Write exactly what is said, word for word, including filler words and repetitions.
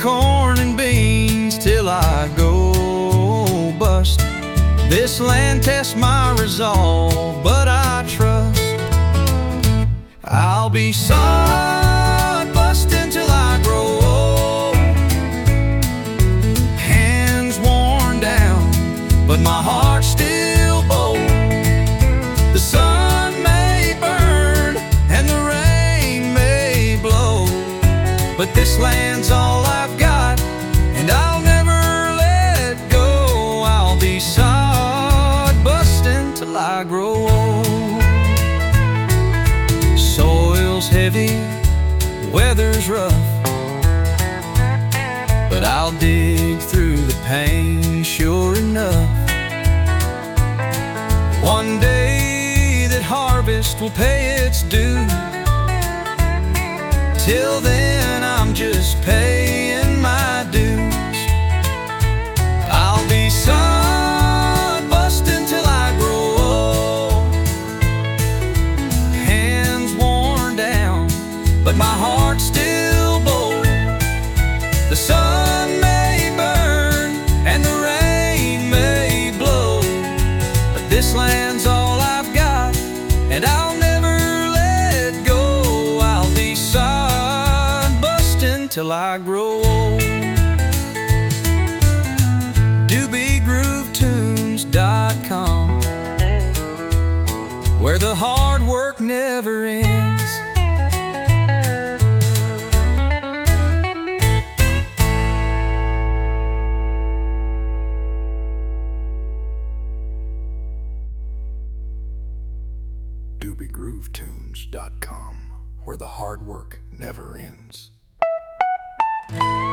corn and beans till I go bust. This land tests my resolve, but I trust I'll be sod busting till I grow old. Hands worn down, but my heart's still bold. The sun may burn and the rain may blow, but this land's all I've got, and I'll never let go. I'll be sod busting till I grow old. Soil's heavy, weather's rough, but I'll dig through the pain sure enough. One day that harvest will pay its due. Till then I'm just paying my dues. I'll be sod busting till I grow old. Hands worn down, but my heart's still bold. The sun may burn and the rain may blow, but this land's all I've got, and I'll never let go. I'll be sod busting till I grow old. Doobie Groove Tunes dot com, where the hard work never ends. Doobie Groove Tunes dot com, where the hard work never ends.